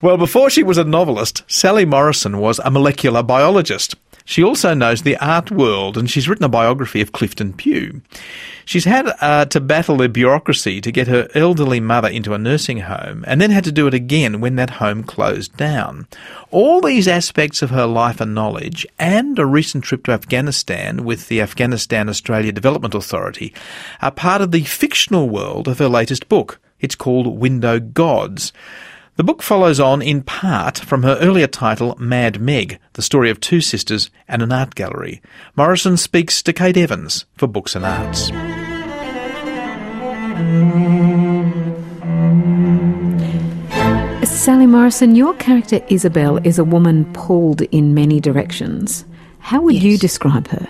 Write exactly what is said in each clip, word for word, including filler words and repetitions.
Well, before she was a novelist, Sally Morrison was a molecular biologist. She also knows the art world, and she's written a biography of Clifton Pugh. She's had uh, to battle the bureaucracy to get her elderly mother into a nursing home, and then had to do it again when that home closed down. All these aspects of her life and knowledge, and a recent trip to Afghanistan with the Afghanistan Australia Development Authority, are part of the fictional world of her latest book. It's called Window Gods. The book follows on in part from her earlier title, Mad Meg, the story of two sisters and an art gallery. Morrison speaks to Kate Evans for Books and Arts. Sally Morrison, your character Isabel is a woman pulled in many directions. How would yes. you describe her?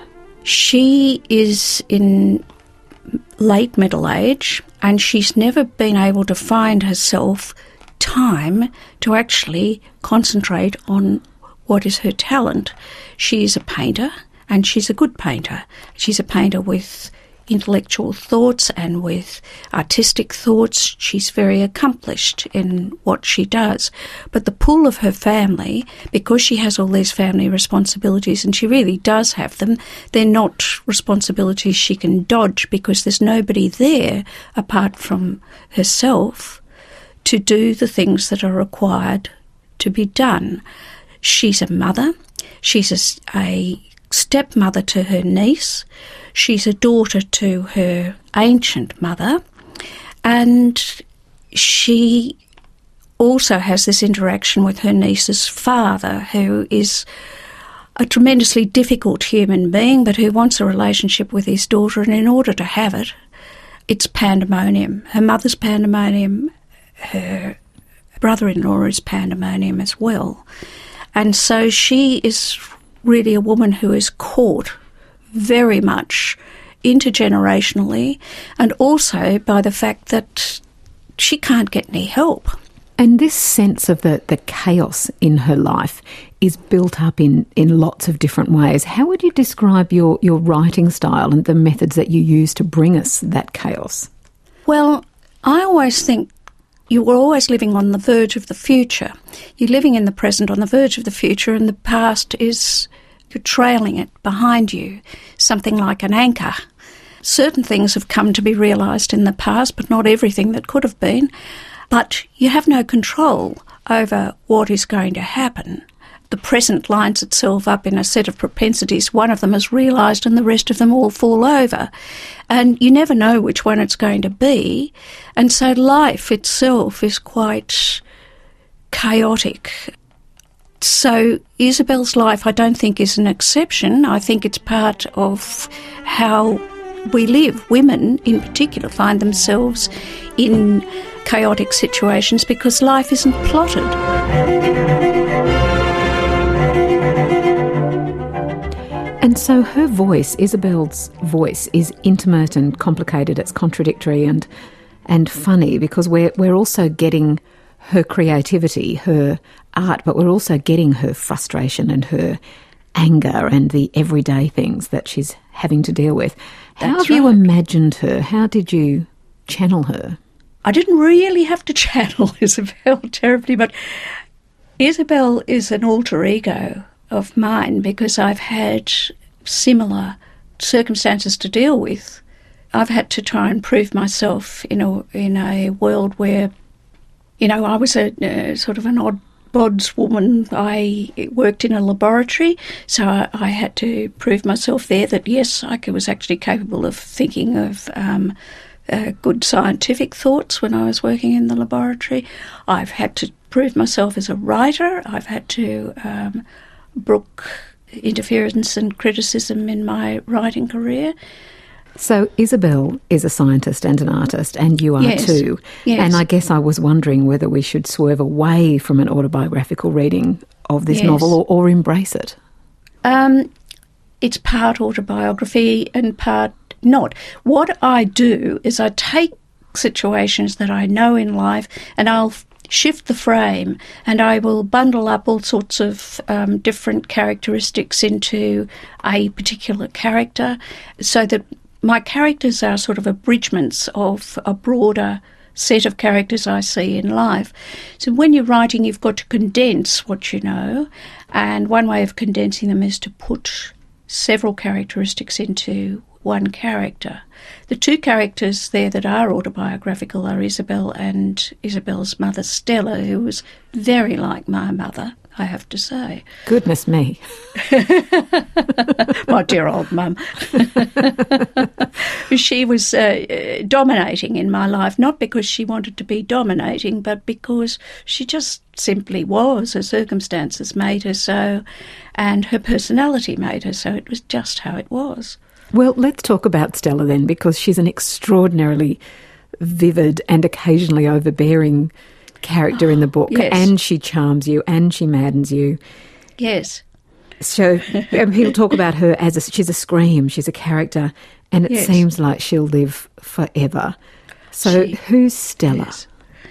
She is in late middle age, and she's never been able to find herself time to actually concentrate on what is her talent. She is a painter, and she's a good painter. She's a painter with intellectual thoughts and with artistic thoughts. She's very accomplished in what she does. But the pull of her family, because she has all these family responsibilities, and she really does have them, they're not responsibilities she can dodge because there's nobody there apart from herself to do the things that are required to be done. She's a mother. She's a, a stepmother to her niece. She's a daughter to her ancient mother. And she also has this interaction with her niece's father, who is a tremendously difficult human being, but who wants a relationship with his daughter, and in order to have it, it's pandemonium. Her mother's pandemonium. Her brother-in-law is pandemonium as well. And so she is really a woman who is caught very much intergenerationally, and also by the fact that she can't get any help. And this sense of the, the chaos in her life is built up in, in lots of different ways. How would you describe your, your writing style and the methods that you use to bring us that chaos? Well, I always think you were always living on the verge of the future. You're living in the present on the verge of the future, and the past is, you're trailing it behind you, something like an anchor. Certain things have come to be realised in the past, but not everything that could have been. But you have no control over what is going to happen. The present lines itself up in a set of propensities. One of them is realised and the rest of them all fall over. And you never know which one it's going to be. And so life itself is quite chaotic. So Isabel's life, I don't think, is an exception. I think it's part of how we live. Women, in particular, find themselves in chaotic situations because life isn't plotted. And so her voice, Isabel's voice, is intimate and complicated. It's contradictory and and funny because we're we're also getting her creativity, her art, but we're also getting her frustration and her anger and the everyday things that she's having to deal with. How That's have you right. imagined her? How did you channel her? I didn't really have to channel Isabel terribly, but Isabel is an alter ego of mine because I've had similar circumstances to deal with. I've had to try and prove myself in a in a world where, you know, I was a uh, sort of an odd bods woman. I worked in a laboratory, so I, I had to prove myself there that yes, I was actually capable of thinking of um, uh, good scientific thoughts when I was working in the laboratory. I've had to prove myself as a writer. I've had to um, brook interference and criticism in my writing career. So Isabel is a scientist and an artist, and you are yes. too. Yes. And I guess I was wondering whether we should swerve away from an autobiographical reading of this yes. novel or, or embrace it. Um, it's part autobiography and part not. What I do is I take situations that I know in life and I'll shift the frame and I will bundle up all sorts of um, different characteristics into a particular character so that my characters are sort of abridgments of a broader set of characters I see in life. So when you're writing, you've got to condense what you know, and one way of condensing them is to put several characteristics into one character. The two characters there that are autobiographical are Isabel and Isabel's mother, Stella, who was very like my mother, I have to say. Goodness me. My dear old mum. She was uh, dominating in my life, not because she wanted to be dominating, but because she just simply was. Her circumstances made her so, and her personality made her so. It was just how it was. Well, let's talk about Stella then, because she's an extraordinarily vivid and occasionally overbearing character oh, in the book, yes. and she charms you and she maddens you. Yes. So people talk about her as a, she's a scream, she's a character, and it yes. seems like she'll live forever. So she, who's Stella? Yes.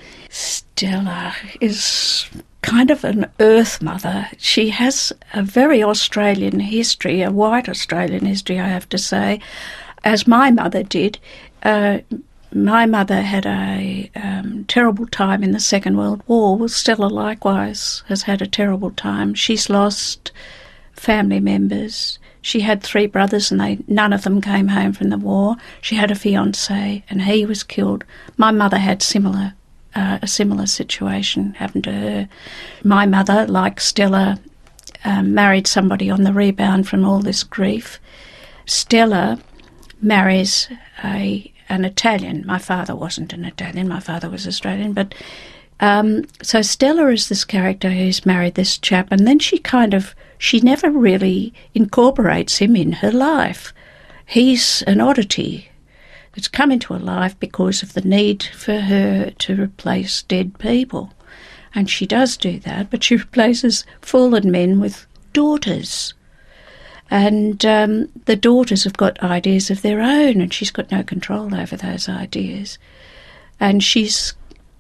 Stella is kind of an earth mother. She has a very Australian history, a white Australian history, I have to say, as my mother did. Uh, my mother had a um, terrible time in the Second World War. Well, Stella likewise has had a terrible time. She's lost family members. She had three brothers and they none of them came home from the war. She had a fiancé and he was killed. My mother had similar Uh, a similar situation happened to her. My mother, like Stella, um, married somebody on the rebound from all this grief. Stella marries a an Italian. My father wasn't an Italian. My father was Australian. But um, so Stella is this character who's married this chap, and then she kind of, she never really incorporates him in her life. He's an oddity that's come into her life because of the need for her to replace dead people. And she does do that, but she replaces fallen men with daughters. And um, the daughters have got ideas of their own, and she's got no control over those ideas. And she's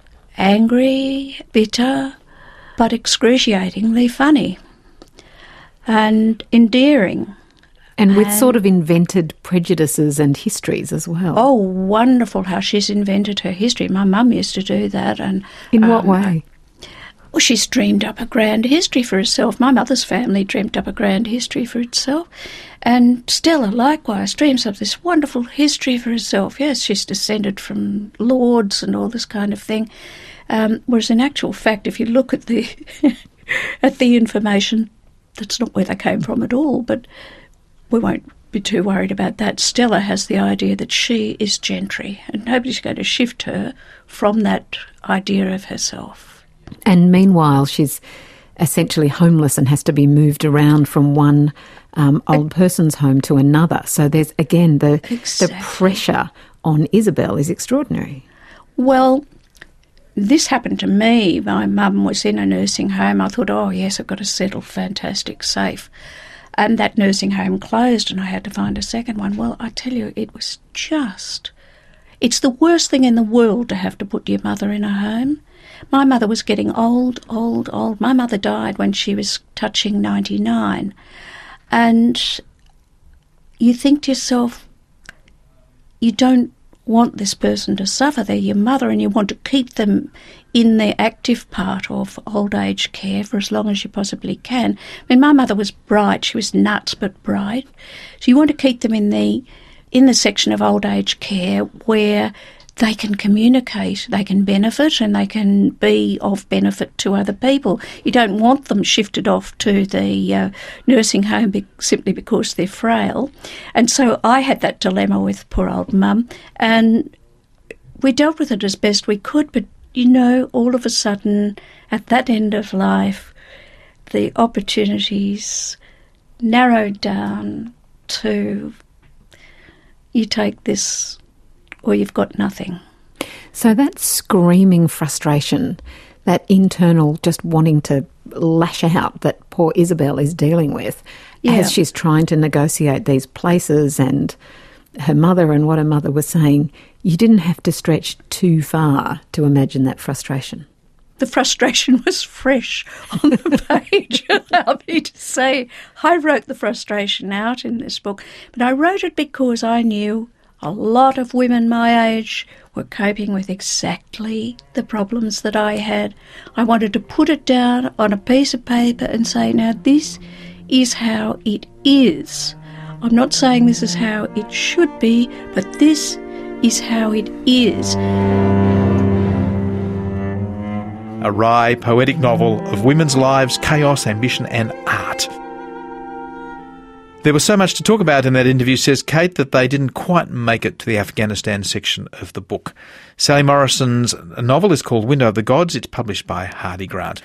angry, bitter, but excruciatingly funny and endearing. And with sort of invented prejudices and histories as well. Oh, wonderful how she's invented her history. My mum used to do that. And in what um, way? Well, she's dreamed up a grand history for herself. My mother's family dreamt up a grand history for itself. And Stella, likewise, dreams up this wonderful history for herself. Yes, she's descended from lords and all this kind of thing. Um, whereas in actual fact, if you look at the at the information, that's not where they came from at all. But we won't be too worried about that. Stella has the idea that she is gentry and nobody's going to shift her from that idea of herself. And meanwhile, she's essentially homeless and has to be moved around from one um, old person's home to another. So there's, again, the, exactly. the pressure on Isabel is extraordinary. Well, this happened to me. My mum was in a nursing home. I thought, oh, yes, I've got to settle, fantastic, safe. And that nursing home closed and I had to find a second one. Well, I tell you, it was just... It's the worst thing in the world to have to put your mother in a home. My mother was getting old, old, old. My mother died when she was touching ninety-nine. And you think to yourself, you don't want this person to suffer. They're your mother and you want to keep them in the active part of old age care for as long as you possibly can. I mean, my mother was bright. She was nuts but bright. So you want to keep them in the in the section of old age care where they can communicate, they can benefit and they can be of benefit to other people. You don't want them shifted off to the uh, nursing home be- simply because they're frail. And so I had that dilemma with poor old mum, and we dealt with it as best we could, but you know, all of a sudden, at that end of life, the opportunities narrowed down to you take this or you've got nothing. So that screaming frustration, that internal just wanting to lash out that poor Isabel is dealing with yeah. as she's trying to negotiate these places and her mother and what her mother was saying, you didn't have to stretch too far to imagine that frustration. The frustration was fresh on the page, allow me to say. I wrote the frustration out in this book, but I wrote it because I knew a lot of women my age were coping with exactly the problems that I had. I wanted to put it down on a piece of paper and say, now this is how it is. I'm not saying this is how it should be, but this is how it is. A wry, poetic novel of women's lives, chaos, ambition and art. There was so much to talk about in that interview, says Kate, that they didn't quite make it to the Afghanistan section of the book. Sally Morrison's novel is called Window of the Gods. It's published by Hardie Grant.